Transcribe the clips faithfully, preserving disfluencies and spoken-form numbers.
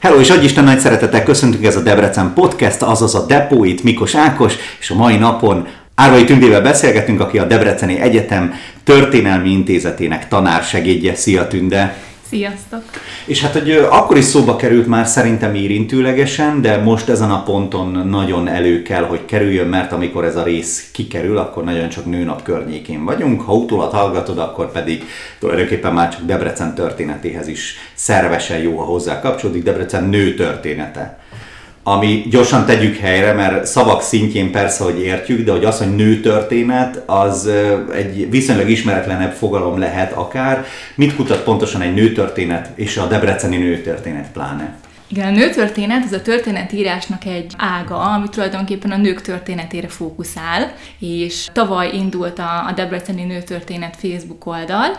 Hello, és adj Isten, nagy szeretettel köszöntünk, ez a Debrecen Podcast, azaz a Depó, itt Mikos Ákos, és a mai napon Árvai Tündével beszélgetünk, aki a Debreceni Egyetem Történelmi Intézetének tanársegédje. Szia, Tünde! Sziasztok! És hát, hogy akkor is szóba került már szerintem érintőlegesen, de most ezen a ponton nagyon elő kell, hogy kerüljön, mert amikor ez a rész kikerül, akkor nagyon csak nőnap környékén vagyunk. Ha utólag hallgatod, akkor pedig tulajdonképpen már csak Debrecen történetéhez is szervesen jó, ha hozzá kapcsolódik, Debrecen nő története. Ami gyorsan tegyük helyre, mert szavak szintjén persze, hogy értjük, de hogy az, hogy nőtörténet, az egy viszonylag ismeretlenebb fogalom lehet akár. Mit kutat pontosan egy nőtörténet, és a debreceni nőtörténet pláne? Igen, a nőtörténet az a történetírásnak egy ága, ami tulajdonképpen a nők történetére fókuszál, és tavaly indult a, a Debreceni Nőtörténet Facebook oldal,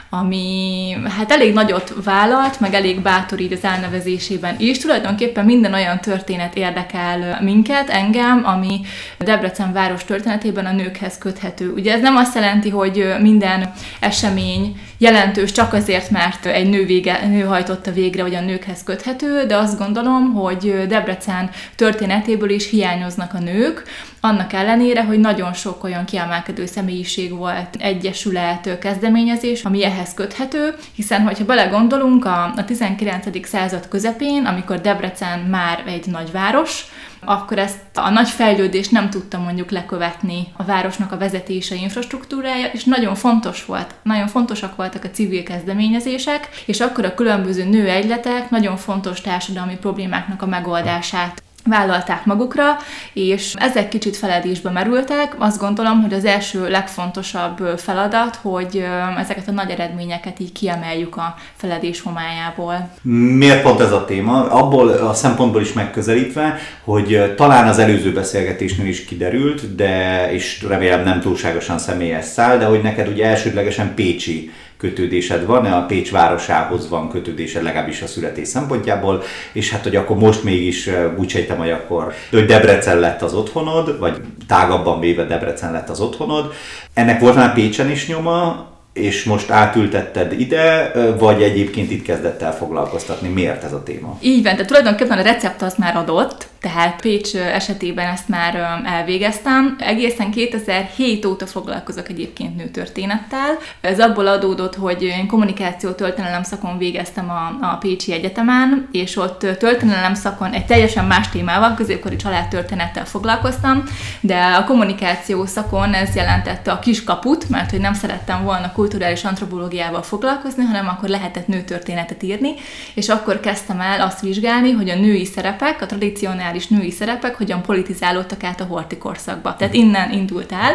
ami hát elég nagyot vállalt, meg elég bátor így az elnevezésében is. Tulajdonképpen minden olyan történet érdekel minket, engem, ami Debrecen város történetében a nőkhez köthető. Ugye ez nem azt jelenti, hogy minden esemény jelentős csak azért, mert egy nő, vége, nő hajtotta végre, vagy a nőkhez köthető, de azt gondolom, hogy Debrecen történetéből is hiányoznak a nők, annak ellenére, hogy nagyon sok olyan kiemelkedő személyiség volt, egyesület, kezdeményezés, ami ehhez köthető, hiszen hogyha belegondolunk a, a tizenkilencedik század közepén, amikor Debrecen már egy nagyváros, akkor ezt a nagy fejlődést nem tudta mondjuk lekövetni a városnak a vezetése, infrastruktúrája, és nagyon fontos volt, nagyon fontosak voltak a civil kezdeményezések, és akkor a különböző nőegyletek nagyon fontos társadalmi problémáknak a megoldását vállalták magukra, és ezek kicsit feledésbe merültek. Azt gondolom, hogy az első legfontosabb feladat, hogy ezeket a nagy eredményeket így kiemeljük a feledés homályából. Miért pont ez a téma? Abból a szempontból is megközelítve, hogy talán az előző beszélgetésnél is kiderült, de és remélem nem túlságosan személyes szál, de hogy neked ugye elsődlegesen pécsi kötődésed van, a Pécs városához van kötődésed, legalábbis a születés szempontjából, és hát, hogy akkor most mégis úgy sejtem, hogy akkor hogy Debrecen lett az otthonod, vagy tágabban véve Debrecen lett az otthonod. Ennek volt már Pécsen is nyoma, és most átültetted ide, vagy egyébként itt kezdett el foglalkoztatni? Miért ez a téma? Így van, tehát tulajdonképpen a recept az már adott, tehát Pécs esetében ezt már elvégeztem. Egészen kétezer-hét óta foglalkozok egyébként nőtörténettel. Ez abból adódott, hogy én kommunikáció történelem szakon végeztem a, a Pécsi Egyetemen, és ott történelem szakon egy teljesen más témával, középkori családtörténettel foglalkoztam, de a kommunikáció szakon ez jelentette a kiskaput, mert hogy nem szerettem volna kulturális antropológiával foglalkozni, hanem akkor lehetett nőtörténetet írni, és akkor kezdtem el azt vizsgálni, hogy a női szerepek, a tradicionális női szerepek hogyan politizálódtak át a horthy korszakba. Tehát innen indult el,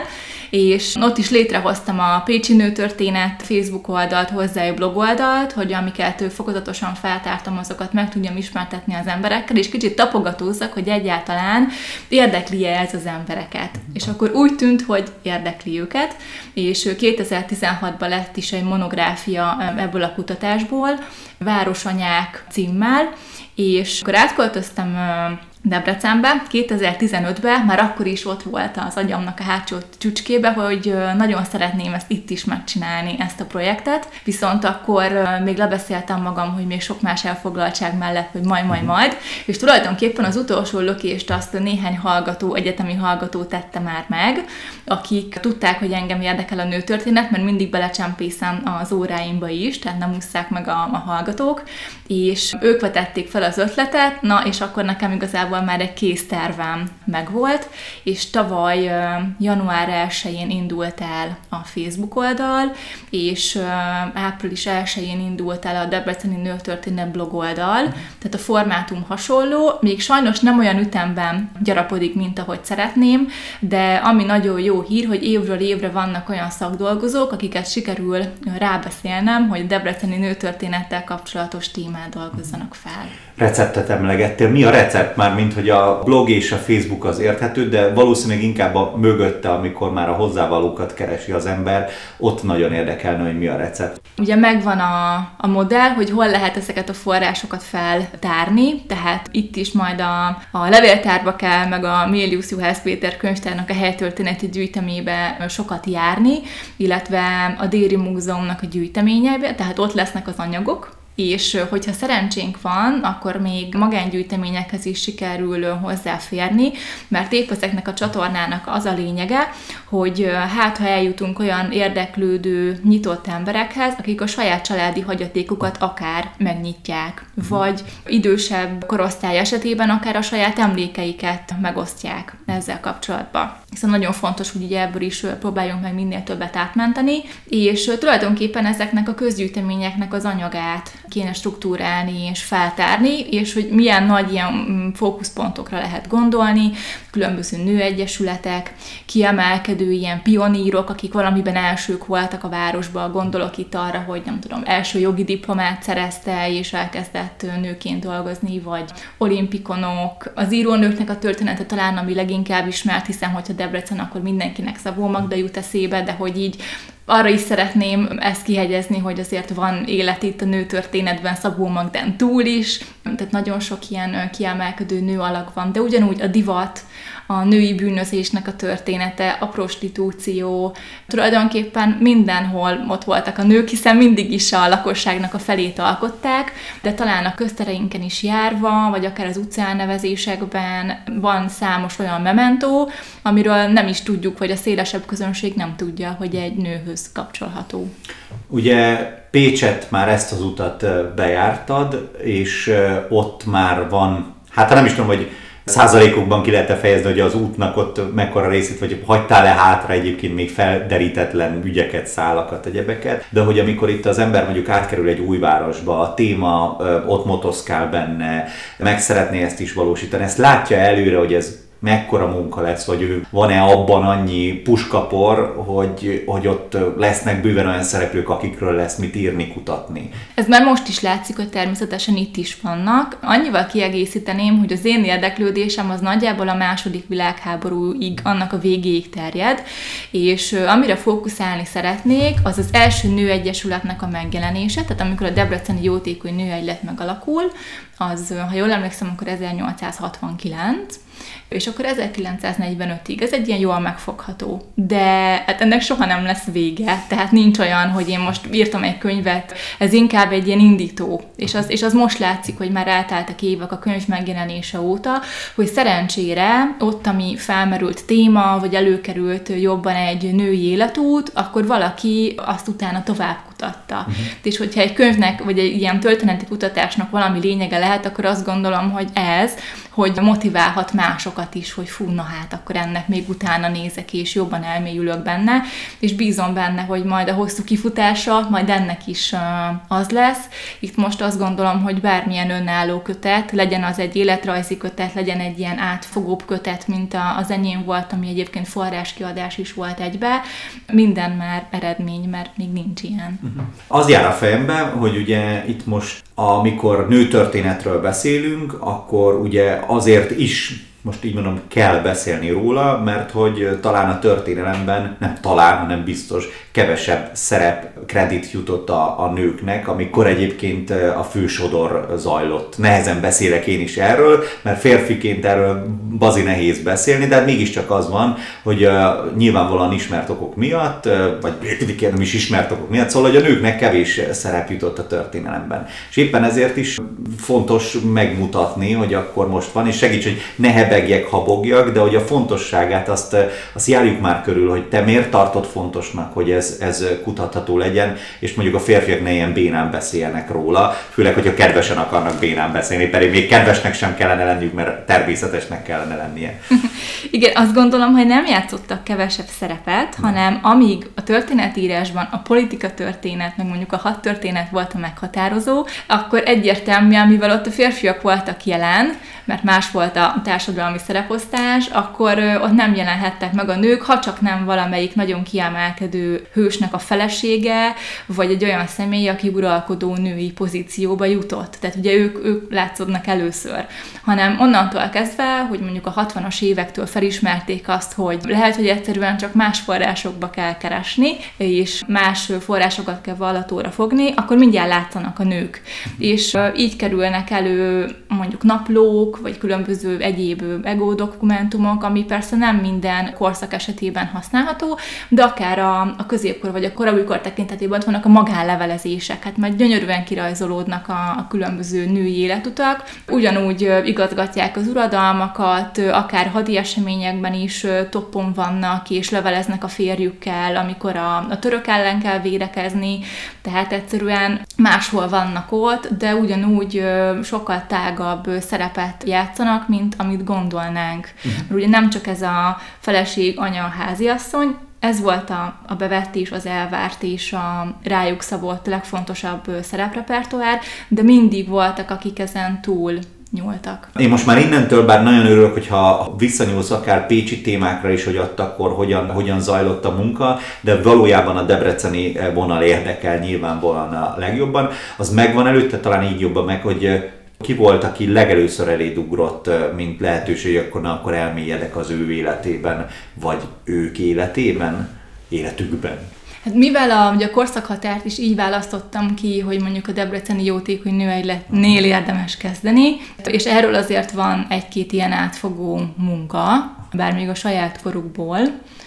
és ott is létrehoztam a Pécsi Nőtörténet Facebook oldalt, hozzá egy blog oldalt, hogy amiket fokozatosan feltártam, azokat meg tudjam ismertetni az emberekkel, és kicsit tapogatózzak, hogy egyáltalán érdekli-e ez az embereket. És akkor úgy tűnt, hogy érdekli őket, és kétezer-tizenhatban lett is egy monográfia ebből a kutatásból, Városanyák címmel, és akkor átköltöztem Debrecenbe, kétezer-tizenötben, már akkor is ott volt az agyamnak a hátsó csücskébe, hogy nagyon szeretném ezt itt is megcsinálni, ezt a projektet, viszont akkor még lebeszéltem magam, hogy még sok más elfoglaltság mellett, hogy majd, majd, majd, és tulajdonképpen az utolsó lökést azt néhány hallgató, egyetemi hallgató tette már meg, akik tudták, hogy engem érdekel a nőtörténet, mert mindig belecsempészem az óráimba is, tehát nem ússzák meg a, a hallgatók, és ők vetették fel az ötletet, na és akkor nekem igazából már egy kész tervem megvolt, és tavaly január elsején indult el a Facebook oldal, és április elsején indult el a Debreceni Nőtörténet blog oldal, tehát a formátum hasonló, még sajnos nem olyan ütemben gyarapodik, mint ahogy szeretném, de ami nagyon jó hír, hogy évről évre vannak olyan szakdolgozók, akiket sikerül rábeszélnem, hogy Debreceni nőtörténettel kapcsolatos témát dolgozzanak fel. Receptet emlegettél. Mi a recept? Már mint hogy a blog és a Facebook az érthető, de valószínűleg inkább a mögötte, amikor már a hozzávalókat keresi az ember, ott nagyon érdekelne, hogy mi a recept. Ugye megvan a, a modell, hogy hol lehet ezeket a forrásokat feltárni, tehát itt is majd a, a levéltárba kell, meg a Mélius Juhász Péter könyvtárnak a helytörténeti gyűjtemébe sokat járni, illetve a Déri Múzeumnak a gyűjteményeibe, tehát ott lesznek az anyagok, és hogyha szerencsénk van, akkor még magángyűjteményekhez is sikerül hozzáférni, mert épp ezeknek a csatornának az a lényege, hogy hát ha eljutunk olyan érdeklődő, nyitott emberekhez, akik a saját családi hagyatékukat akár megnyitják, vagy idősebb korosztály esetében akár a saját emlékeiket megosztják ezzel kapcsolatban. Hiszen nagyon fontos, hogy ugye ebből is próbáljunk meg minél többet átmenteni, és tulajdonképpen ezeknek a közgyűjteményeknek az anyagát kéne struktúrálni és feltárni, és hogy milyen nagy ilyen fókuszpontokra lehet gondolni, különböző nőegyesületek, kiemelkedő ilyen pionírok, akik valamiben elsők voltak a városban, gondolok itt arra, hogy nem tudom, első jogi diplomát szerezte, és elkezdett nőként dolgozni, vagy olimpikonok. Az írónőknek a története talán ami leginkább ismert, hiszen hogyha Debrecen, akkor mindenkinek Szabó Magda jut eszébe, de hogy így arra is szeretném ezt kihegyezni, hogy azért van élet itt a nőtörténetben Szabó Magdán túl is, tehát nagyon sok ilyen kiemelkedő nő alak van, de ugyanúgy a divat, a női bűnözésnek a története, a prostitúció, tulajdonképpen mindenhol ott voltak a nők, hiszen mindig is a lakosságnak a felét alkották, de talán a köztereinken is járva, vagy akár az utcánnevezésekben van számos olyan mementó, amiről nem is tudjuk, vagy a szélesebb közönség nem tudja, hogy egy nőhöz kapcsolható. Ugye Pécset már ezt az utat bejártad, és ott már van, hát nem is tudom, hogy százalékokban ki lehet fejezni, hogy az útnak ott mekkora részét, vagy hagytál-e hátra egyébként még felderítetlen ügyeket, szálakat, egyebeket, de hogy amikor itt az ember mondjuk átkerül egy új városba, a téma ott motoszkál benne, meg szeretné ezt is valósítani, ezt látja előre, hogy ez mekkora munka lesz, vagy ő van-e abban annyi puskapor, hogy, hogy ott lesznek bőven olyan szereplők, akikről lesz mit írni, kutatni. Ez már most is látszik, hogy természetesen itt is vannak. Annyival kiegészíteném, hogy az én érdeklődésem az nagyjából a második világháborúig, annak a végéig terjed, és amire fókuszálni szeretnék, az az első nőegyesületnek a megjelenése, tehát amikor a Debreceni Jótékony Nőegylet megalakul, az, ha jól emlékszem, akkor ezernyolcszázhatvankilenc, és akkor ezerkilencszáznegyvenötig. Ez egy ilyen jól megfogható. De hát ennek soha nem lesz vége. Tehát nincs olyan, hogy én most írtam egy könyvet, ez inkább egy ilyen indító. És az, és az most látszik, hogy már elteltek évek a könyv megjelenése óta, hogy szerencsére ott, ami felmerült téma, vagy előkerült jobban egy női életút, akkor valaki azt utána tovább kutatta. Uh-huh. És hogyha egy könyvnek, vagy egy ilyen történeti kutatásnak valami lényege lehet, akkor azt gondolom, hogy ez, hogy motiválhat másokat is, hogy fú, na hát, akkor ennek még utána nézek, és jobban elmélyülök benne, és bízom benne, hogy majd a hosszú kifutása, majd ennek is uh, az lesz. Itt most azt gondolom, hogy bármilyen önálló kötet, legyen az egy életrajzi kötet, legyen egy ilyen átfogóbb kötet, mint a, az enyém volt, ami egyébként forráskiadás is volt egybe, minden már eredmény, mert még nincs ilyen. Uh-huh. Az jár a fejembe, hogy ugye itt most, amikor nőtörténetről beszélünk, akkor ugye azért is, most így mondom, kell beszélni róla, mert hogy talán a történelemben, nem talán, hanem biztos, kevesebb szerep, kredit jutott a, a nőknek, amikor egyébként a fősodor zajlott. Nehezen beszélek én is erről, mert férfiként erről bazi nehéz beszélni, de mégiscsak az van, hogy uh, nyilvánvalóan ismert okok miatt, uh, vagy nem is ismert okok miatt, szóval, hogy a nőknek kevés szerep jutott a történelemben. És éppen ezért is fontos megmutatni, hogy akkor most van, és segíts, hogy ne hebegjek, habogjak, de hogy a fontosságát azt, azt járjuk már körül, hogy te miért tartod fontosnak, hogy ez Ez, ez kutatható legyen, és mondjuk a férfiak ne ilyen bénán beszéljenek róla, főleg, hogyha kedvesen akarnak bénán beszélni, pedig még kedvesnek sem kellene lenniük, mert természetesnek kellene lennie. Igen, azt gondolom, hogy nem játszottak kevesebb szerepet, nem. hanem amíg a történetírásban a politika történet, meg mondjuk a hadtörténet volt a meghatározó, akkor egyértelműen, mivel ott a férfiak voltak jelen, mert más volt a társadalmi szereposztás, akkor ott nem jelenhettek meg a nők, ha csak nem valamelyik nagyon kiemelkedő hősnek a felesége, vagy egy olyan személy, aki uralkodó női pozícióba jutott. Tehát ugye ők, ők látszódnak először. Hanem onnantól kezdve, hogy mondjuk a hatvanas évektől felismerték azt, hogy lehet, hogy egyszerűen csak más forrásokba kell keresni, és más forrásokat kell vallatóra fogni, akkor mindjárt látszanak a nők. És így kerülnek elő mondjuk naplók, egók, vagy különböző egyéb egó dokumentumok, ami persze nem minden korszak esetében használható, de akár a, a középkor vagy a koraújkor tekintetében ott vannak a magánlevelezések, hát majd gyönyörűen kirajzolódnak a, a különböző női életutak. Ugyanúgy igazgatják az uradalmakat, akár hadi eseményekben is toppon vannak, és leveleznek a férjükkel, amikor a, a török ellen kell védekezni, tehát egyszerűen máshol vannak ott, de ugyanúgy sokkal tágabb szerepet játszanak, mint amit gondolnánk. Mert ugye nem csak ez a feleség, anya, háziasszony, ez volt a, a bevett és az elvárt és a rájuk szabott legfontosabb szereprepertoár, de mindig voltak, akik ezen túl nyúltak. Én most már innentől, bár nagyon örülök, hogyha visszanyúlsz akár pécsi témákra is, hogy ott akkor hogyan, hogyan zajlott a munka, de valójában a debreceni vonal érdekel nyilvánvalóan a legjobban. Az megvan előtte, talán így jobban meg, hogy ki volt, aki legelőször eléd ugrott, mint lehetőség, akkor, akkor elmélyedek az ő életében, vagy ők életében, életükben? Hát mivel a, ugye a korszakhatárt is így választottam ki, hogy mondjuk a debreceni jótékony nőegyletnél érdemes kezdeni, és erről azért van egy-két ilyen átfogó munka, bár még a saját korukból,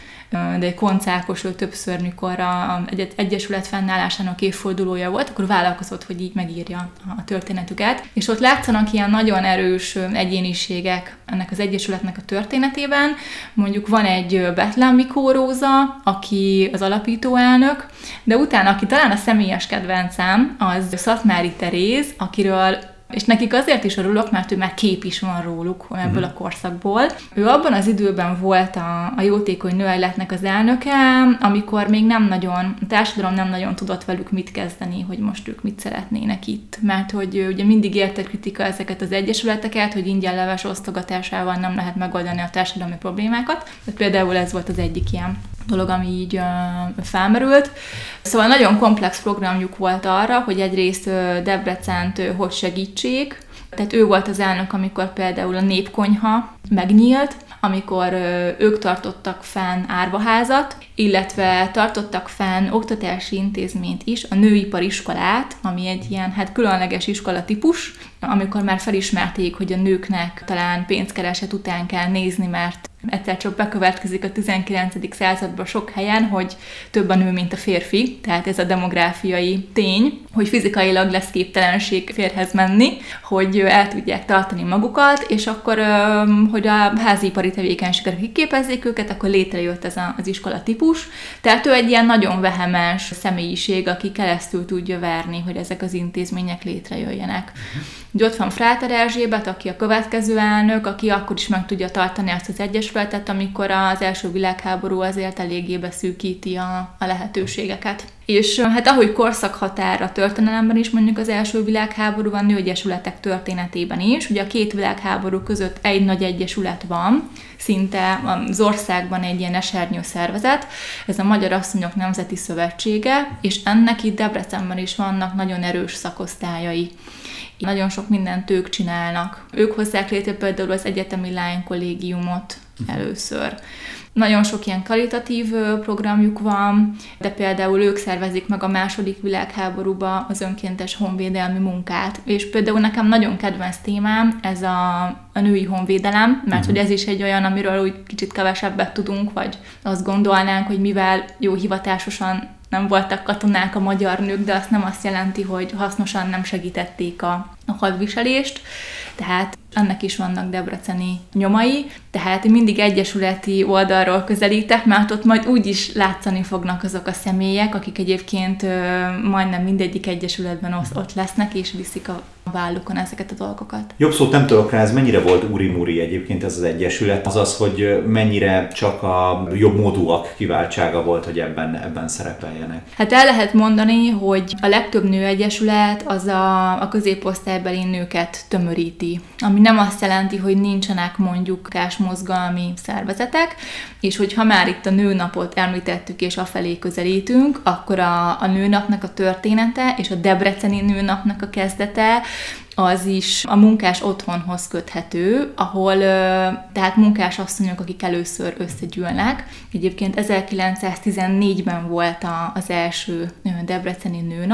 de Koncz ő többször, mikor a egy- Egyesület fennállásának évfordulója volt, akkor vállalkozott, hogy így megírja a történetüket. És ott látszanak ilyen nagyon erős egyéniségek ennek az Egyesületnek a történetében. Mondjuk van egy Bethlen Mikó Róza, aki az alapító elnök, de utána, aki talán a személyes kedvencem, az Szatmári Teréz, akiről és nekik azért is örülök, mert ő már kép is van róluk ebből a korszakból. Ő abban az időben volt a, a jótékony nőegyletnek az elnöke, amikor még nem nagyon, a társadalom nem nagyon tudott velük mit kezdeni, hogy most ők mit szeretnének itt. Mert hogy ugye mindig érte kritika ezeket az egyesületeket, hogy ingyen leves osztogatásával nem lehet megoldani a társadalmi problémákat. De például ez volt az egyik ilyen dolog, ami így uh, felmerült. Szóval nagyon komplex programjuk volt arra, hogy egyrészt uh, Debrecent uh, hogy segítsék. Tehát ő volt az elnök, amikor például a Népkonyha megnyílt, amikor uh, ők tartottak fenn árvaházat, illetve tartottak fenn oktatási intézményt is, a nőipariskolát, ami egy ilyen hát különleges iskolatípus, amikor már felismerték, hogy a nőknek talán pénzkereset után kell nézni, mert egyszer csak bekövetkezik a tizenkilencedik században sok helyen, hogy több a nő, mint a férfi, tehát ez a demográfiai tény, hogy fizikailag lesz képtelenség férhez menni, hogy el tudják tartani magukat, és akkor, hogy a házipari tevékenységre kiképezzék őket, akkor létrejött ez az iskola típus. Tehát ő egy ilyen nagyon vehemens személyiség, aki keresztül tudja verni, hogy ezek az intézmények létrejöjjenek. Ugye ott van Fráter Erzsébet, aki a következő elnök, aki akkor is meg tudja tartani azt az egyesületet, amikor az első világháború azért eléggé beszűkíti a, a lehetőségeket. És hát ahogy korszakhatár a történelemben is, mondjuk az első világháborúban, nőegyesületek történetében is, ugye a két világháború között egy nagy egyesület van, szinte az országban egy ilyen esernyő szervezet, ez a Magyar Asszonyok Nemzeti Szövetsége, és ennek itt Debrecenben is vannak nagyon erős szakosztályai. Nagyon sok mindent ők csinálnak. Ők hozzák létre például az egyetemi lánykollégiumot először. Nagyon sok ilyen karitatív programjuk van, de például ők szervezik meg a második világháborúba az önkéntes honvédelmi munkát. És például nekem nagyon kedvenc témám ez a, a női honvédelem, mert uh-huh. hogy ez is egy olyan, amiről úgy kicsit kevesebbet tudunk, vagy azt gondolnánk, hogy mivel jó hivatásosan nem voltak katonák a magyar nők, de azt nem azt jelenti, hogy hasznosan nem segítették a, a hadviselést. Tehát ennek is vannak debreceni nyomai, tehát mindig egyesületi oldalról közelítek, mert ott majd úgy is látszani fognak azok a személyek, akik egyébként ö, majdnem mindegyik egyesületben ott lesznek, és viszik a vállukon ezeket a dolgokat. Jobb szót nem tudok rá, ez mennyire volt úri-muri egyébként ez az egyesület? Azaz, hogy mennyire csak a jobb módúak kiváltsága volt, hogy ebben, ebben szerepeljenek? Hát el lehet mondani, hogy a legtöbb nőegyesület az a, a középosztálybeli nőket tömöríti, ami nem azt jelenti, hogy nincsenek mondjuk mozgalmi szervezetek, és hogyha már itt a nőnapot említettük és afelé közelítünk, akkor a, a nőnapnak a története és a debreceni nőnapnak a kezdete az is a munkás otthonhoz köthető, ahol tehát munkás asszonyok, akik először összegyűlnek. Egyébként ezerkilencszáztizennégyben volt az első debreceni nőnap,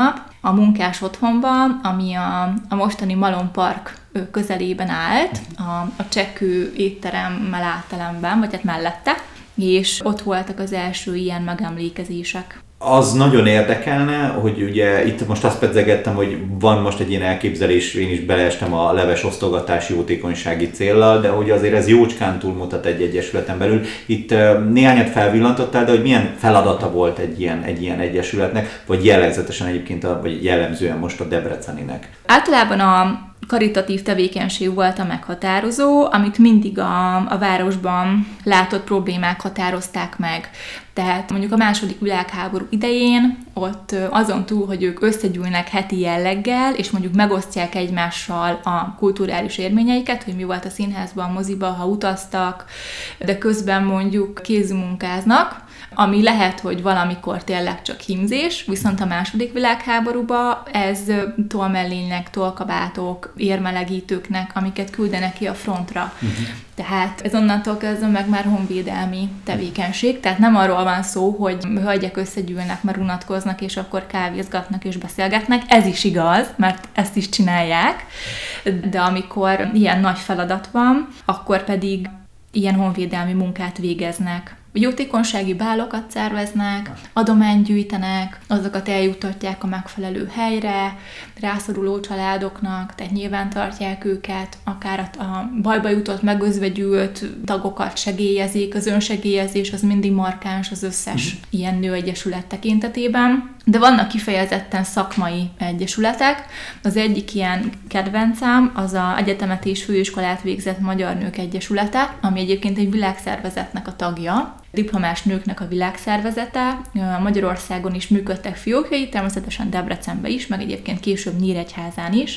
a munkás otthonban, ami a, a mostani Malom Park közelében állt, a, a csekkő étteremmel áttelemben, vagy hát mellette, és ott voltak az első ilyen megemlékezések. Az nagyon érdekelne, hogy ugye itt most azt pedzegettem, hogy van most egy ilyen elképzelés, én is beleestem a leves osztogatási jótékonysági céllal, de hogy azért ez jócskán túlmutat egy egyesületen belül. Itt néhányat felvillantottál, de hogy milyen feladata volt egy ilyen, egy ilyen egyesületnek, vagy jellegzetesen egyébként, a, vagy jellemzően most a debreceninek? Általában a karitatív tevékenység volt a meghatározó, amit mindig a, a városban látott problémák határozták meg. Tehát mondjuk a második világháború idején ott azon túl, hogy ők összegyűlnek heti jelleggel, és mondjuk megosztják egymással a kulturális élményeiket, hogy mi volt a színházban, a moziban, ha utaztak, de közben mondjuk kézmunkáznak, ami lehet, hogy valamikor tényleg csak hímzés, viszont a második világháborúban ez tollmellénynek, tollkabátok, érmelegítőknek, amiket küldenek ki a frontra. Uh-huh. Tehát ez onnantól kezdve meg már honvédelmi tevékenység, tehát nem arról van szó, hogy hölgyek összegyűlnek, mert unatkoznak, és akkor kávézgatnak és beszélgetnek. Ez is igaz, mert ezt is csinálják, de amikor ilyen nagy feladat van, akkor pedig ilyen honvédelmi munkát végeznek. Jótékonysági bálokat szerveznek, adományt gyűjtenek, azokat eljuttatják a megfelelő helyre, rászoruló családoknak, tehát nyilván tartják őket, akár a bajba jutott, megözvegyült tagokat segélyezik, az önsegélyezés az mindig markáns az összes uh-huh. ilyen nőegyesület tekintetében. De vannak kifejezetten szakmai egyesületek. Az egyik ilyen kedvencem az az egyetemet és főiskolát végzett Magyar Nők Egyesülete, ami egyébként egy világszervezetnek a tagja, diplomás nőknek a világszervezete. Magyarországon is működtek fiókjai, természetesen Debrecenben is, meg egyébként később Nyíregyházán is,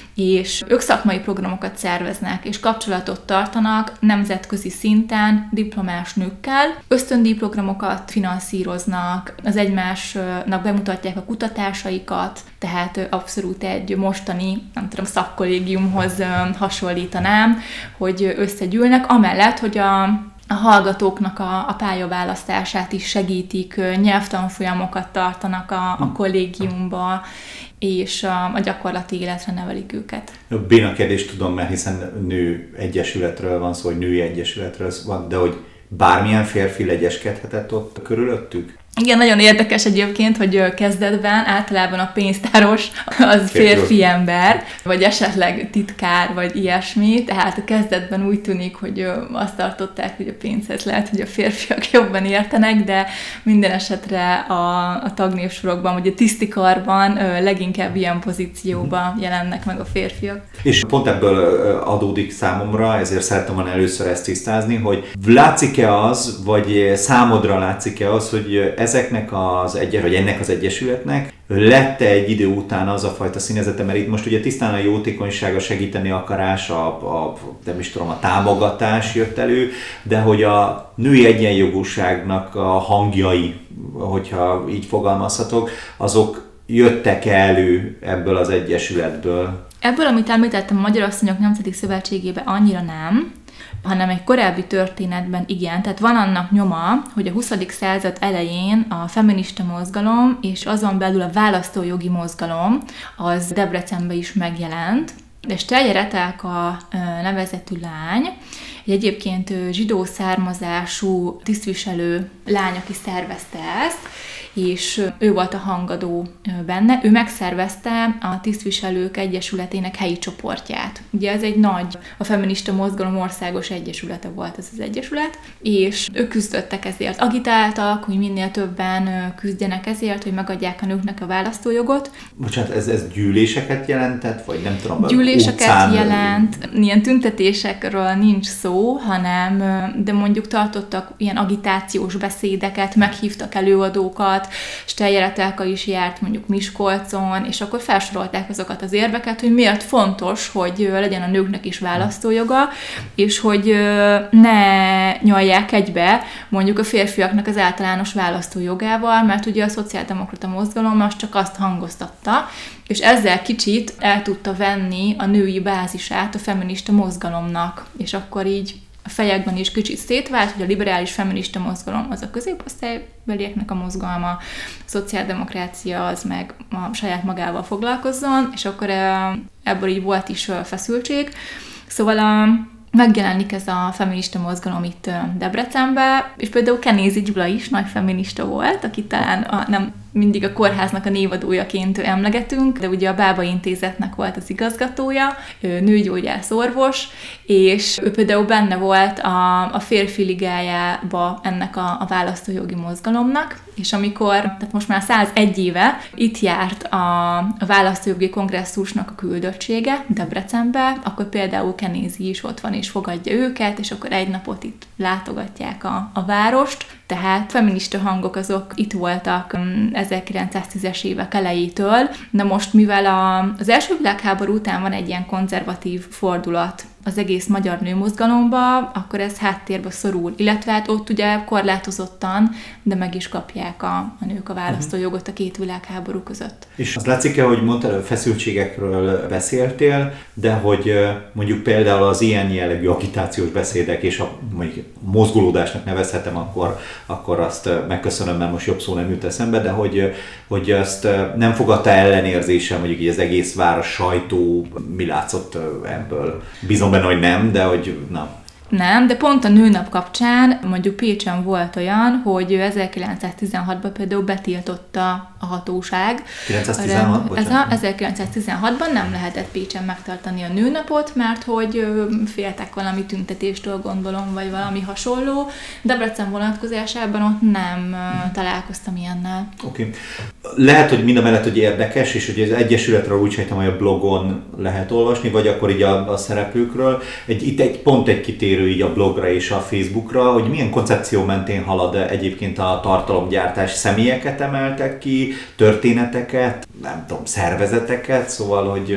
és ők szakmai programokat szerveznek, és kapcsolatot tartanak nemzetközi szinten diplomás nőkkel, ösztöndíjprogramokat finanszíroznak, az egymásnak bemutatják a kutatásaikat, tehát abszolút egy mostani, nem tudom, szakkollégiumhoz hasonlítanám, hogy összegyűlnek, amellett, hogy a a hallgatóknak a, a pályaválasztását is segítik, nyelvtanfolyamokat tartanak a, a kollégiumba, és a, a gyakorlati életre nevelik őket. Béna kérdést tudom, mert hiszen nő egyesületről van szó, hogy női egyesületről van, de hogy bármilyen férfi legyeskedhetett ott körülöttük? Igen, nagyon érdekes egyébként, hogy kezdetben általában a pénztáros az férfi ember, vagy esetleg titkár, vagy ilyesmi, tehát a kezdetben úgy tűnik, hogy azt tartották, hogy a pénzhez lehet, hogy a férfiak jobban értenek, de minden esetre a, a tagnévsorokban, vagy a tisztikarban leginkább ilyen pozícióban jelennek meg a férfiak. És pont ebből adódik számomra, ezért szerettem volna először ezt tisztázni, hogy látszik-e az, vagy számodra látszik-e az, hogy ezeknek az egyes, vagy ennek az egyesületnek lett egy idő után az a fajta színezete, mert itt most ugye tisztán a jótékonyság, a segíteni akarás, a, a, nem is tudom, a támogatás jött elő, de hogy a női egyenjogúságnak a hangjai, hogyha így fogalmazhatok, azok jöttek elő ebből az egyesületből. Ebből, amit említettem, a Magyar Asszonyok Nemzeti Szövetségében annyira nem, hanem egy korábbi történetben igen. Tehát van annak nyoma, hogy a huszadik század elején a feminista mozgalom és azon belül a választójogi mozgalom az Debrecenben is megjelent. De Steyer Etelka nevezetű lány, egy egyébként zsidó származású tisztviselő lány, aki szervezte ezt, és ő volt a hangadó benne. Ő megszervezte a tisztviselők egyesületének helyi csoportját. Ugye ez egy nagy, a feminista mozgalom országos egyesülete volt ez az egyesület, és ők küzdöttek ezért. Agitáltak, hogy minél többen küzdjenek ezért, hogy megadják a nőknek a választójogot. Bocsánat, ez, ez gyűléseket jelentett, vagy nem tudom, gyűléseket utcán... jelent, ilyen tüntetésekről nincs szó, hanem, de mondjuk tartottak ilyen agitációs beszédeket, meghívtak előadókat, Steyer Etelka is járt mondjuk Miskolcon, és akkor felsorolták azokat az érveket, hogy miért fontos, hogy legyen a nőknek is választójoga, és hogy ne nyalják egybe mondjuk a férfiaknak az általános választójogával, mert ugye a szociáldemokrata mozgalom az csak azt hangoztatta, és ezzel kicsit el tudta venni a női bázisát a feminista mozgalomnak, és akkor így a fejekben is kicsit szétvált, hogy a liberális feminista mozgalom az a középosztálybelieknek a mozgalma, a szociáldemokrácia az meg a saját magával foglalkozzon, és akkor ebből így volt is feszültség. Szóval a, megjelenik ez a feminista mozgalom itt Debrecenben, és például Kenézi Gyula is nagy feminista volt, aki talán a, nem mindig a kórháznak a névadójaként emlegetünk, de ugye a Bába Intézetnek volt az igazgatója, nőgyógyász orvos, és ő például benne volt a, a férfi ligájába ennek a, a választójogi mozgalomnak, és amikor, tehát most már százegy éve itt járt a, a választójogi kongresszusnak a küldöttsége Debrecenbe, akkor például Kenézi is ott van és fogadja őket, és akkor egy napot itt látogatják a, a várost, tehát feminista hangok azok itt voltak ezerkilencszáztízes évek elejétől, de most mivel a, az első világháború után van egy ilyen konzervatív fordulat az egész magyar nőmozgalomba, akkor ez háttérbe szorul, illetve hát ott ugye korlátozottan, de meg is kapják a, a nők a választójogot a két világháború között. És az látszik-e, hogy mondtál, feszültségekről beszéltél, de hogy mondjuk például az ilyen jellegű agitációs beszédek, és a mondjuk mozgolódásnak nevezhetem, akkor, akkor azt megköszönöm, mert most jobb szó nem jut eszembe, de hogy, hogy azt nem fogadta ellenérzéssel mondjuk így az egész város sajtó, mi látszott ebből? Bízom benne, hogy nem, de hogy na. Nem, de pont a nőnap kapcsán mondjuk Pécsen volt olyan, hogy ezerkilencszáztizenhatban például betiltotta a hatóság. kilencszáztizenhat? Ez a ezerkilencszáztizenhatban nem lehetett Pécsen megtartani a nőnapot, mert hogy féltek valami tüntetéstől, gondolom, vagy valami hasonló. Debrecen vonatkozásában ott nem találkoztam ilyennel. Oké. Okay. Lehet, hogy mind a mellett, hogy érdekes, és hogy az Egyesületről úgy sejtem, hogy a blogon lehet olvasni, vagy akkor így a, a szereplőkről. Egy, itt egy pont egy kitérő így a blogra és a Facebookra, hogy milyen koncepció mentén halad egyébként a tartalomgyártás. Személyeket emeltek ki, történeteket, nem tudom, szervezeteket, szóval, hogy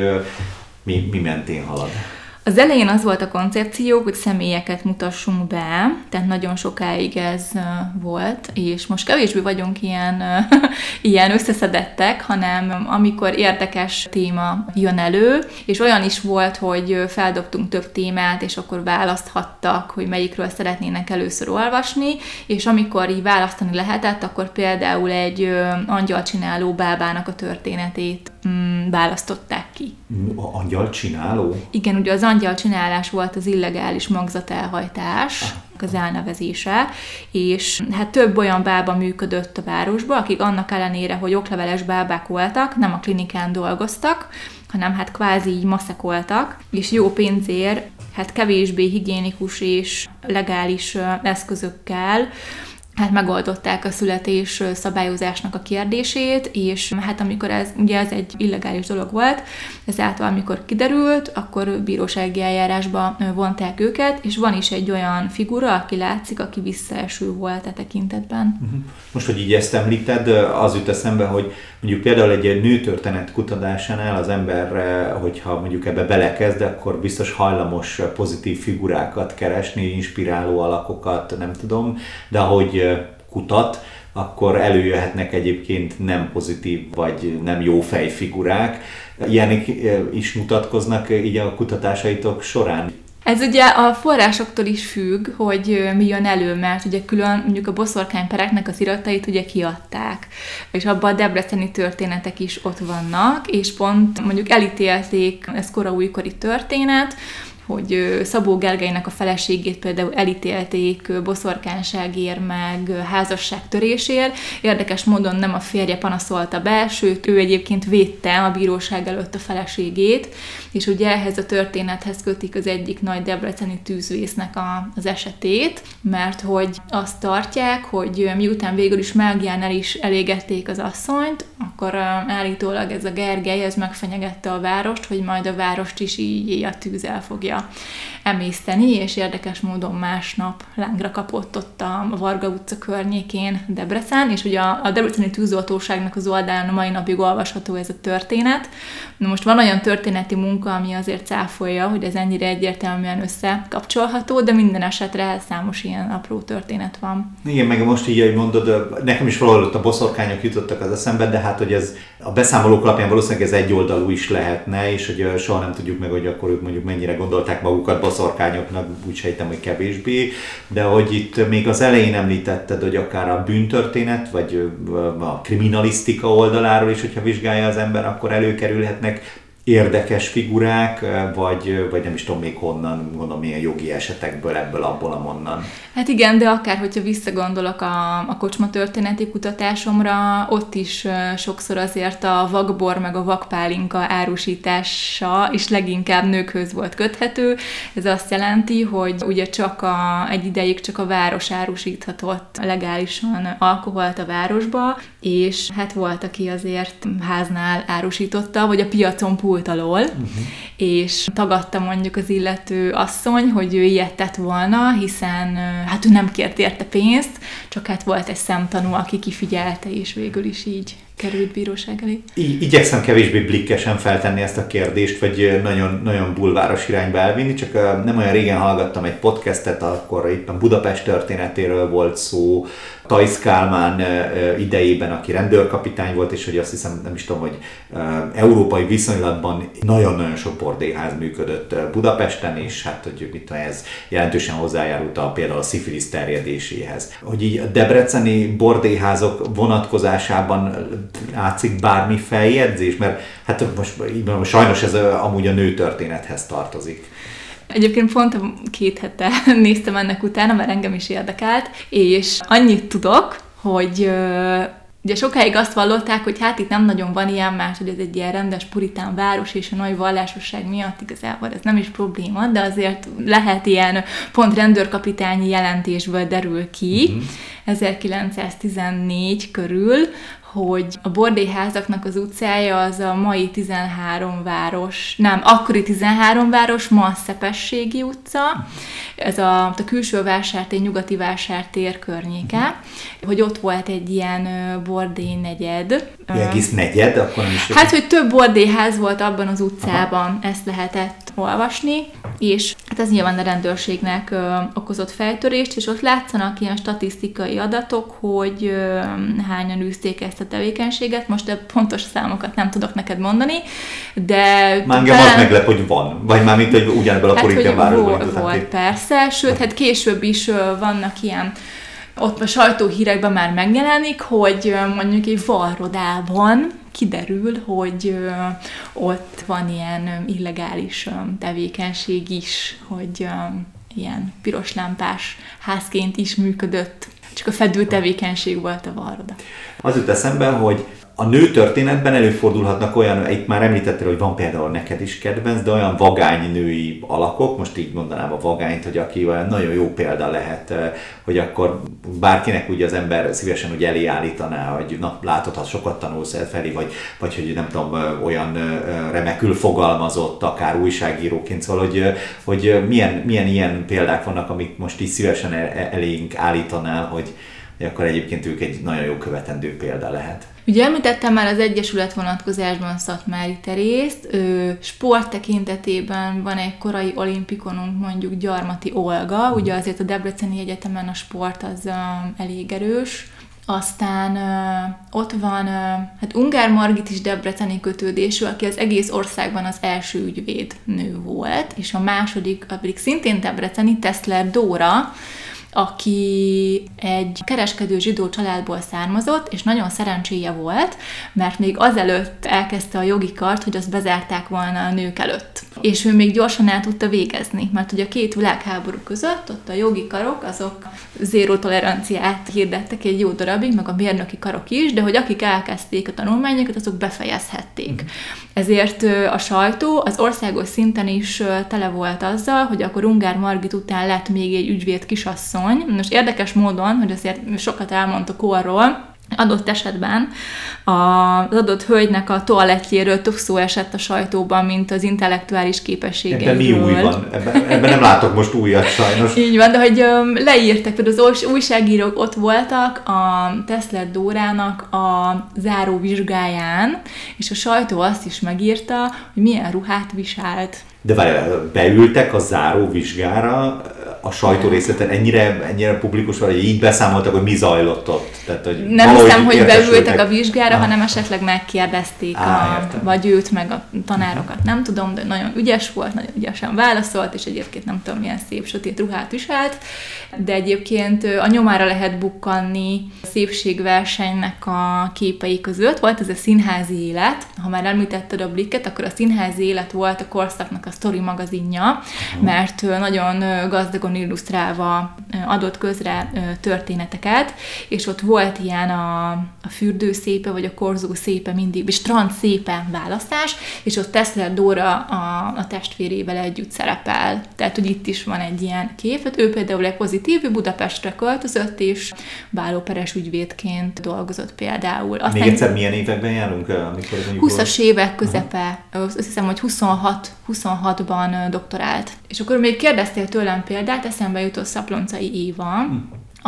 mi, mi mentén halad. Az elején az volt a koncepció, hogy személyeket mutassunk be, tehát nagyon sokáig ez volt, és most kevésbé vagyunk ilyen, ilyen összeszedettek, hanem amikor érdekes téma jön elő, és olyan is volt, hogy feldobtunk több témát, és akkor választhattak, hogy melyikről szeretnének először olvasni, és amikor így választani lehetett, akkor például egy angyalcsináló bábának a történetét mm, választották ki. A angyalcsináló? Igen, ugye az angyalcsinálás volt az illegális magzatelhajtás, az elnevezése, és hát több olyan bába működött a városban, akik annak ellenére, hogy okleveles bábák voltak, nem a klinikán dolgoztak, hanem hát kvázi így maszekoltak, és jó pénzért, hát kevésbé higiénikus és legális eszközökkel hát megoldották a születés szabályozásnak a kérdését, és hát amikor ez, ugye ez egy illegális dolog volt, ezáltal amikor kiderült, akkor bírósági eljárásba vonták őket, és van is egy olyan figura, aki látszik, aki visszaeső volt e tekintetben. Most, hogy így ezt említed, az jut eszembe, hogy mondjuk például egy nőtörténet kutatásánál az ember, hogyha mondjuk ebbe belekezd, akkor biztos hajlamos pozitív figurákat keresni, inspiráló alakokat, nem tudom, de ahogy kutat, akkor előjöhetnek egyébként nem pozitív vagy nem jó fejfigurák. Ilyenek is mutatkoznak így a kutatásaitok során? Ez ugye a forrásoktól is függ, hogy mi jön elő, mert ugye külön mondjuk a boszorkánypereknek az iratait ugye kiadták, és abban a debreceni történetek is ott vannak, és pont mondjuk elítélték, ez kora újkori történet, hogy Szabó Gergelynek a feleségét például elítélték boszorkányságért, meg házasságtörésért. Érdekes módon nem a férje panaszolta be, sőt, ő egyébként védte a bíróság előtt a feleségét, és ugye ehhez a történethez kötik az egyik nagy debreceni tűzvésznek a, az esetét, mert hogy azt tartják, hogy miután végül is mágiánál is elégették az asszonyt, akkor állítólag ez a Gergely, ez megfenyegette a várost, hogy majd a várost is így a tűz el fogja emészteni, és érdekes módon másnap lángra kapott ott a Varga utca környékén Debrecen, és ugye a, a debreceni tűzoltóságnak az oldalán a mai napig olvasható ez a történet. Na most van olyan történeti munka, ami azért cáfolja, hogy ez ennyire egyértelműen összekapcsolható, de minden esetre számos ilyen apró történet van. Igen, meg most így, ahogy mondod, nekem is valahol ott a boszorkányok jutottak az eszembe, de hát, hogy ez a beszámolók alapján valószínűleg ez egyoldalú is lehetne, és hogy soha nem tudjuk meg, hogy akkor ők mondjuk mennyire gondolták gondolták magukat boszorkányoknak, úgy sejtem, hogy kevésbé, de hogy itt még az elején említetted, hogy akár a bűntörténet, vagy a kriminalisztika oldaláról is, hogyha vizsgálja az ember, akkor előkerülhetnek érdekes figurák, vagy, vagy nem is tudom még honnan, mondom, milyen jogi esetekből, ebből, abból, amonnan. Hát igen, de akár, hogyha visszagondolok a, a kocsma történeti kutatásomra, ott is sokszor azért a vakbor meg a vakpálinka árusítása is leginkább nőkhöz volt köthető. Ez azt jelenti, hogy ugye csak a, egy ideig csak a város árusíthatott legálisan alkoholt a városba, és hát volt, aki azért háznál árusította, vagy a piacon pult alól, uh-huh. és tagadta mondjuk az illető asszony, hogy ő ilyet tett volna, hiszen hát ő nem kért érte pénzt, csak hát volt egy szemtanú, aki kifigyelte, és végül is így került bíróság elé. I- igyekszem kevésbé blikkesen feltenni ezt a kérdést, vagy nagyon, nagyon bulváros irányba elvinni, csak nem olyan régen hallgattam egy podcastet, akkor éppen Budapest történetéről volt szó, Tajsz Kálmán idejében, aki rendőrkapitány volt, és hogy azt hiszem, nem is tudom, hogy európai viszonylatban nagyon-nagyon sok bordélyház működött Budapesten, és hát, hogy mit tudom, ez jelentősen hozzájárult a, például a szifilisz terjedéséhez. Hogy így a debreceni bordélyházok vonatkozásában látszik bármi feljegyzés, mert hát most sajnos ez amúgy a nőtörténethez tartozik. Egyébként pont két hete néztem ennek utána, mert engem is érdekelt, és annyit tudok, hogy ugye sokáig azt vallották, hogy hát itt nem nagyon van ilyen, mert hogy ez egy ilyen rendes puritán város, és a nagy vallásosság miatt igazából ez nem is probléma, de azért lehet ilyen pont rendőrkapitányi jelentésből derül ki, mm-hmm. ezerkilencszáztizennégy körül, hogy a bordélyházaknak az utcája az a mai tizenhárom város, nem, akkori tizenhárom város, ma a Szepességi utca, ez a, a külső vásártér, nyugati vásártér környéke, hogy ott volt egy ilyen bordély negyed. Egész negyed? Akkor nem is hát, hogy több bordélyház volt abban az utcában, aha. ezt lehetett olvasni, és hát ez nyilván a rendőrségnek ö, okozott fejtörést, és ott látszanak ilyen statisztikai adatok, hogy ö, hányan űzték ezt a tevékenységet, most a pontos számokat nem tudok neked mondani, de... Már engem talán... az meglep, hogy van, vagy már mint, hogy ugyanebből a puritán városból indultak. Volt persze, sőt, hát később is ö, vannak ilyen, ott a sajtóhírekben már megjelenik, hogy ö, mondjuk egy varrodában kiderül, hogy ö, ott van ilyen ö, illegális ö, tevékenység is, hogy ö, ilyen piros lámpás házként is működött, csak a fedő tevékenység volt a varroda. Az jut eszembe, hogy a nőtörténetben előfordulhatnak olyan, itt már említettél, hogy van például neked is kedvenc, de olyan vagány női alakok, most így mondanám a vagányt, hogy aki olyan nagyon jó példa lehet, hogy akkor bárkinek ugye az ember szívesen úgy elé állítaná, hogy na, látod, ha sokat tanulsz el felé, vagy, vagy hogy nem tudom, olyan remekül fogalmazott, akár újságíróként, szóval, hogy, hogy milyen, milyen ilyen példák vannak, amit most így szívesen elénk állítanál, hogy akkor egyébként ők egy nagyon jó követendő példa lehet. Ugye említettem már az Egyesület vonatkozásban Szatmári Terészt, ő sport tekintetében van egy korai olimpikonunk, mondjuk Gyarmati Olga, ugye azért a Debreceni Egyetemen a sport az elég erős. Aztán uh, ott van, uh, hát Ungár Margit is debreceni kötődésű, aki az egész országban az első ügyvéd nő volt, és a második, pedig szintén debreceni, Teszler Dóra, aki egy kereskedő zsidó családból származott, és nagyon szerencséje volt, mert még azelőtt elkezdte a jogi kart, hogy azt bezárták volna a nők előtt. És ő még gyorsan el tudta végezni, mert ugye a két világháború között ott a jogi karok, azok zéró toleranciát hirdettek egy jó darabig, meg a mérnöki karok is, de hogy akik elkezdték a tanulmányokat, azok befejezhették. Mm. Ezért a sajtó az országos szinten is tele volt azzal, hogy akkor Ungár Margit után lett még egy ügyvéd kisasszony. Most érdekes módon, hogy azért sokat elmondtak arról, adott esetben az adott hölgynek a toalettjéről több szó esett a sajtóban, mint az intellektuális képességeiről. Ebben mi új van? Ebben, ebben nem látok most újat sajnos. Így van, de hogy um, leírtak, például az újságírók ott voltak a Teszler Dórának a záró vizsgáján, és a sajtó azt is megírta, hogy milyen ruhát viselt. De várjál, beültek a záró vizsgára, a sajtó részleten ennyire, ennyire publikus, vagy így beszámoltak, hogy mi zajlott ott? Tehát, hogy nem hiszem, hogy beültek a vizsgára, ah. hanem esetleg megkérdezték, ah, a, vagy őt meg a tanárokat. Nem tudom, de nagyon ügyes volt, nagyon ügyesen válaszolt, és egyébként nem tudom, milyen szép sötét ruhát viselt, de egyébként a nyomára lehet bukkanni szépségversenynek a képei között. Volt ez a színházi élet, ha már említetted a Blikket, akkor a színházi élet volt a korszaknak a Sztori magazinja, mert nagyon gazdagon illusztrálva adott közre történeteket, és ott volt ilyen a, a fürdő szépe, vagy a korzó szépe mindig, vagy strand szépe választás, és ott Teszler Dóra a, a testvérével együtt szerepel. Tehát, hogy itt is van egy ilyen kép. Ő például egy pozitív, Budapestre költözött, és bálóperes ügyvédként dolgozott például. Aztán még egyszer milyen években járunk? Amikor húszas évek közepe, uh-huh. Azt hiszem, hogy huszonhat, huszonhatban doktorált. És akkor még kérdeztél tőlem példát, eszembe jutott Szaplóncai Éva, hmm.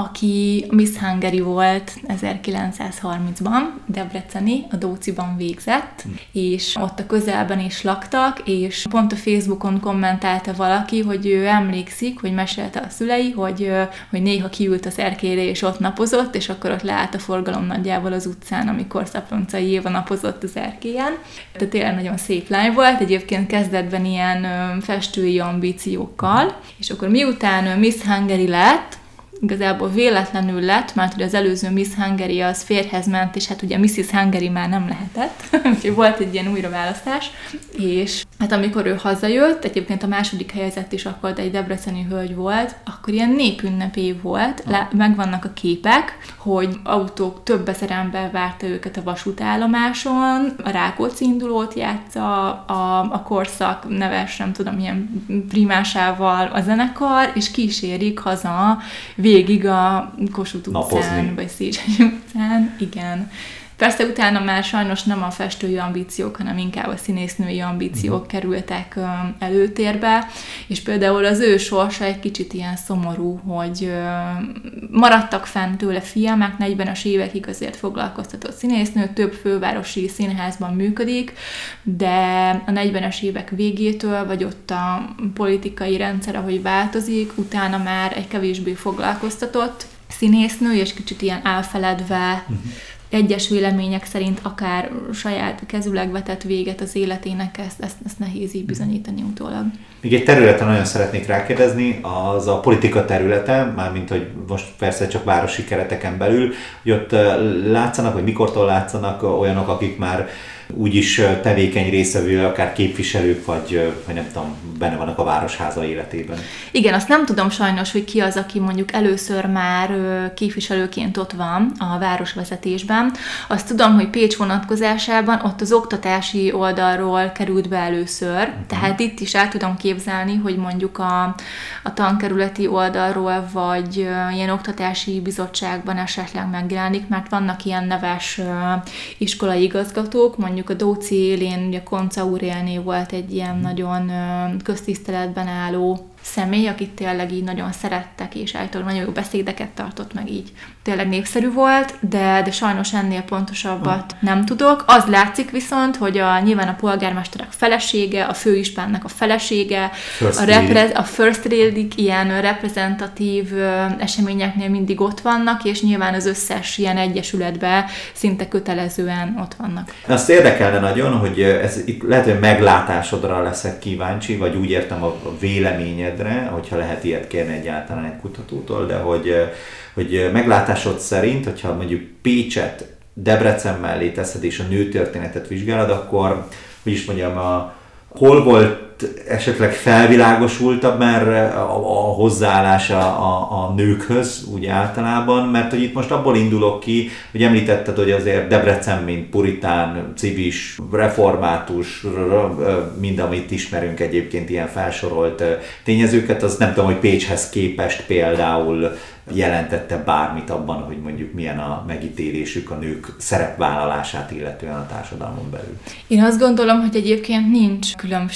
aki Miss Hungary volt ezerkilencszázharmincban, debreceni, a Dóciban végzett, hmm. és ott a közelben is laktak, és pont a Facebookon kommentálta valaki, hogy ő emlékszik, hogy mesélte a szülei, hogy, hogy néha kiült az erkélyre, és ott napozott, és akkor ott leállt a forgalom nagyjából az utcán, amikor Szaplóncai Éva napozott az erkélyen. Tehát tényleg nagyon szép lány volt, egyébként kezdetben ilyen festői ambíciókkal, és akkor miután Miss Hungary lett, igazából véletlenül lett, mert ugye az előző Miss Hungary az férjhez ment, és hát ugye missziz Hungary már nem lehetett, úgyhogy volt egy ilyen újraválasztás, és hát amikor ő hazajött, egyébként a második helyezett is akkor egy debreceni hölgy volt, akkor ilyen népünnep év volt, le, megvannak a képek, hogy autók több ezer ember várta őket a vasútállomáson, a Rákóczi indulót játsza, a, a korszak neves, nem tudom, milyen primásával a zenekar, és kísérik haza végig a Kossuth utcán, napozni. Vagy Széchenyi utcán, igen. Persze utána már sajnos nem a festői ambíciók, hanem inkább a színésznői ambíciók mm. kerültek előtérbe, és például az ő sorsa egy kicsit ilyen szomorú, hogy maradtak fent tőle filmek, negyvenes évekig azért foglalkoztatott színésznő, több fővárosi színházban működik, de a negyvenes évek végétől, vagy ott a politikai rendszer, ahogy változik, utána már egy kevésbé foglalkoztatott színésznő, és kicsit ilyen elfeledve, mm. egyes vélemények szerint akár saját kezüleg vetett véget az életének, ezt, ezt, ezt nehéz így bizonyítani utólag. Még egy területen nagyon szeretnék rákérdezni, az a politika területe, mármint, hogy most persze csak városi kereteken belül, hogy ott látszanak, vagy mikortól látszanak olyanok, akik már úgyis tevékeny részevő, akár képviselők, vagy, vagy nem tudom, benne vannak a városháza életében. Igen, azt nem tudom sajnos, hogy ki az, aki mondjuk először már képviselőként ott van a városvezetésben. Azt tudom, hogy Pécs vonatkozásában ott az oktatási oldalról került be először, uh-huh. tehát itt is el tudom képzelni, hogy mondjuk a, a tankerületi oldalról, vagy ilyen oktatási bizottságban esetleg megjelenik, mert vannak ilyen neves iskolai igazgatók, mondjuk a Dóci élén, ugye Konca Aurélné volt egy ilyen nagyon köztiszteletben álló személy, akit tényleg így nagyon szerettek, és általában nagyon jó beszédeket tartott, meg így tényleg népszerű volt, de, de sajnos ennél pontosabbat nem tudok. Az látszik viszont, hogy a, nyilván a polgármesterek felesége, a főispánnak a felesége, first a, repre- a first lady ilyen reprezentatív eseményeknél mindig ott vannak, és nyilván az összes ilyen egyesületben szinte kötelezően ott vannak. Azt érdekelne nagyon, hogy ez itt lehet, hogy meglátásodra leszek kíváncsi, vagy úgy értem a véleményed, hogyha lehet ilyet kérni egyáltalán egy kutatótól, de hogy, hogy meglátásod szerint, hogyha mondjuk Pécset Debrecen mellé teszed és a nőtörténetet vizsgálod, akkor, hogy is mondjam, a, hol volt esetleg felvilágosultabb már a, a hozzáállása a, a nőkhöz úgy általában, mert hogy itt most abból indulok ki, hogy említetted, hogy azért Debrecen, mint puritán, civis, református, mind amit ismerünk egyébként ilyen felsorolt tényezőket, az nem tudom, hogy Pécshez képest például jelentette bármit abban, hogy mondjuk milyen a megítélésük a nők szerepvállalását illetően a társadalmon belül. Én azt gondolom, hogy egyébként nincs különbség ebben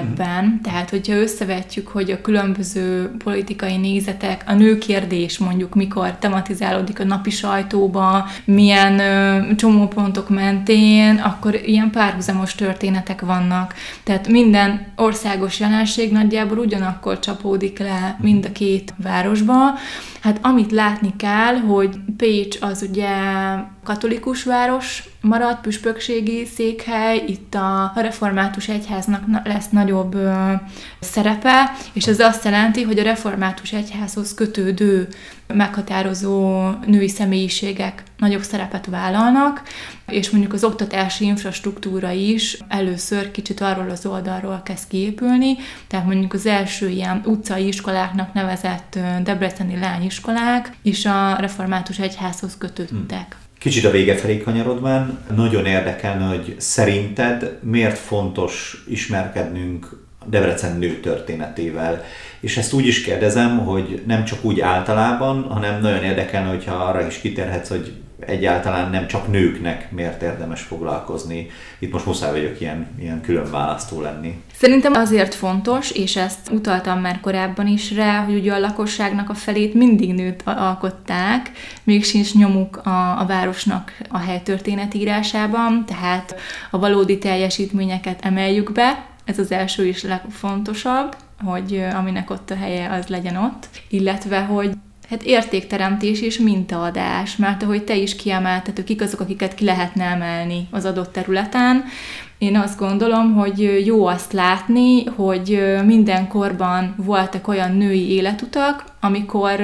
ebben. Tehát, hogyha összevetjük, hogy a különböző politikai nézetek, a nőkérdés mondjuk mikor tematizálódik a napi sajtóba, milyen ö, csomópontok mentén, akkor ilyen párhuzamos történetek vannak. Tehát minden országos jelenség nagyjából ugyanakkor csapódik le mind a két városba. Hát amit látni kell, hogy Pécs az ugye katolikus város maradt, püspökségi székhely, itt a református egyháznak lesz nagyobb ö, szerepe, és ez azt jelenti, hogy a református egyházhoz kötődő meghatározó női személyiségek nagyobb szerepet vállalnak, és mondjuk az oktatási infrastruktúra is először kicsit arról az oldalról kezd kiépülni, tehát mondjuk az első ilyen utcai iskoláknak nevezett debreceni lányiskolák és a református egyházhoz kötődtek. Kicsit a vége felé kanyarodván, nagyon érdekelne, hogy szerinted miért fontos ismerkednünk Debrecen nő történetével. És ezt úgy is kérdezem, hogy nem csak úgy általában, hanem nagyon érdekelne, hogyha arra is kitérhetsz, hogy egyáltalán nem csak nőknek miért érdemes foglalkozni. Itt most muszáj vagyok ilyen, ilyen külön választó lenni. Szerintem azért fontos, és ezt utaltam már korábban is rá, hogy ugye a lakosságnak a felét mindig nőt alkották, még sincs nyomuk a, a városnak a helytörténet írásában, tehát a valódi teljesítményeket emeljük be, ez az első és legfontosabb, hogy aminek ott a helye, az legyen ott, illetve, hogy hát értékteremtés és mintaadás, mert ahogy te is kiemelted, hogy kik azok, akiket ki lehetne emelni az adott területen. Én azt gondolom, hogy jó azt látni, hogy minden korban voltak olyan női életutak, amikor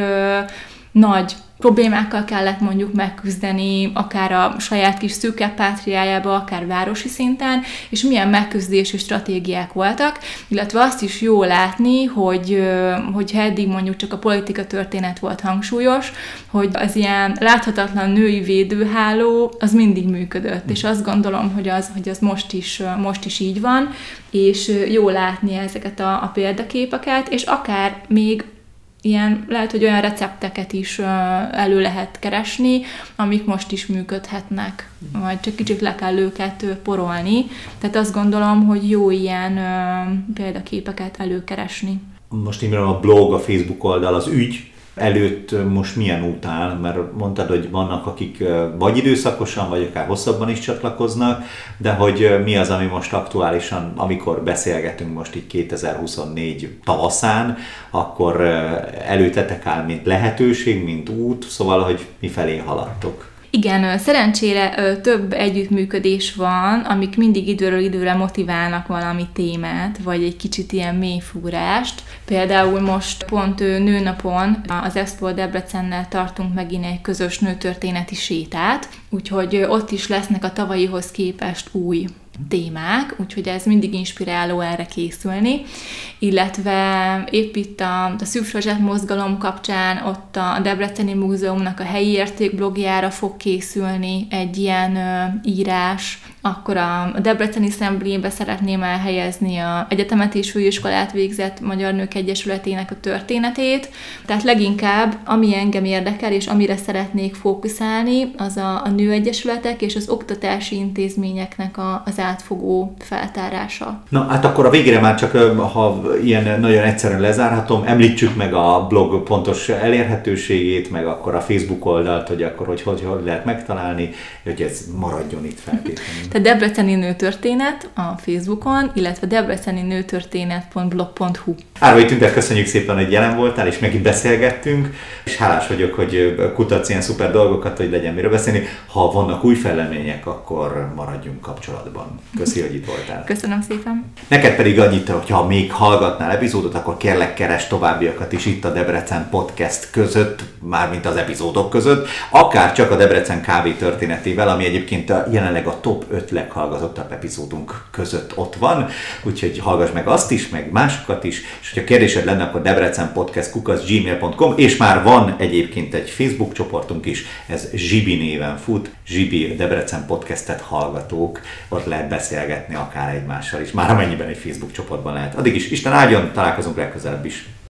nagy problémákkal kellett mondjuk megküzdeni, akár a saját kis szűkebb pátriájába, akár városi szinten, és milyen megküzdési stratégiák voltak, illetve azt is jó látni, hogy hogyha eddig mondjuk csak a politika történet volt hangsúlyos, hogy az ilyen láthatatlan női védőháló az mindig működött, és azt gondolom, hogy az, hogy az most is, most is így van, és jó látni ezeket a, a példaképeket, és akár még ilyen, lehet, hogy olyan recepteket is elő lehet keresni, amik most is működhetnek, vagy csak kicsit le kell őket porolni. Tehát azt gondolom, hogy jó ilyen példaképeket előkeresni. Most imádom a blog, a Facebook oldal, az ügy előtt most milyen út áll? Mert mondtad, hogy vannak, akik vagy időszakosan, vagy akár hosszabban is csatlakoznak, de hogy mi az, ami most aktuálisan, amikor beszélgetünk most így kétezer-huszonnégy tavaszán, akkor előttetek áll, mint lehetőség, mint út, szóval, hogy mifelé haladtok. Igen, szerencsére több együttműködés van, amik mindig időről időre motiválnak valami témát, vagy egy kicsit ilyen mélyfúrást. Például most pont nőnapon az Expo Debrecennel tartunk megint egy közös nőtörténeti sétát, úgyhogy ott is lesznek a tavalyihoz képest új témák, úgyhogy ez mindig inspiráló erre készülni, illetve épp itt a, a Szűk Rozsett mozgalom kapcsán ott a Debreceni Múzeumnak a helyi értékblogjára fog készülni egy ilyen ö, írás, akkor a Debreceni Szemlébe szeretném elhelyezni a egyetemet és főiskolát végzett Magyar Nők Egyesületének a történetét, tehát leginkább ami engem érdekel és amire szeretnék fókuszálni, az a, a nőegyesületek és az oktatási intézményeknek a, az átfogó feltárása. Na, hát akkor a végére már csak, ha ilyen nagyon egyszerűen lezárhatom, említsük meg a blog pontos elérhetőségét, meg akkor a Facebook oldalt, hogy akkor hogy, hogy, hogy lehet megtalálni, hogy ez maradjon itt feltétlenül. Tehát Debreceni Nőtörténet a Facebookon, illetve debreceni nőtörténet pont blog pont hu. Árvai Tünde, köszönjük szépen, hogy jelen voltál, és megint beszélgettünk, és hálás vagyok, hogy kutatsz ilyen szuper dolgokat, hogy legyen miről beszélni. Ha vannak új fejlemények, akkor maradjunk kapcsolatban. Köszi, hogy itt voltál. Köszönöm szépen. Neked pedig annyit, hogyha még hallgatnál epizódot, akkor kérlek, keresd továbbiakat is itt a Debrecen Podcast között, mármint az epizódok között, akár csak a Debrecen kávé történetével, ami egyébként a, jelenleg a top öt leghallgatottabb epizódunk között ott van, úgyhogy hallgass meg azt is, meg másokat is, és hogyha kérdésed lenne, akkor debrecenpodcast kukac gmail pont com, és már van egyébként egy Facebook csoportunk is, ez Zsibi néven fut, Zsibi Debrecen Podcastet hallgatók, ott lehet beszélgetni akár egymással is, már amennyiben egy Facebook csoportban lehet. Addig is Isten áldjon, találkozunk legközelebb is.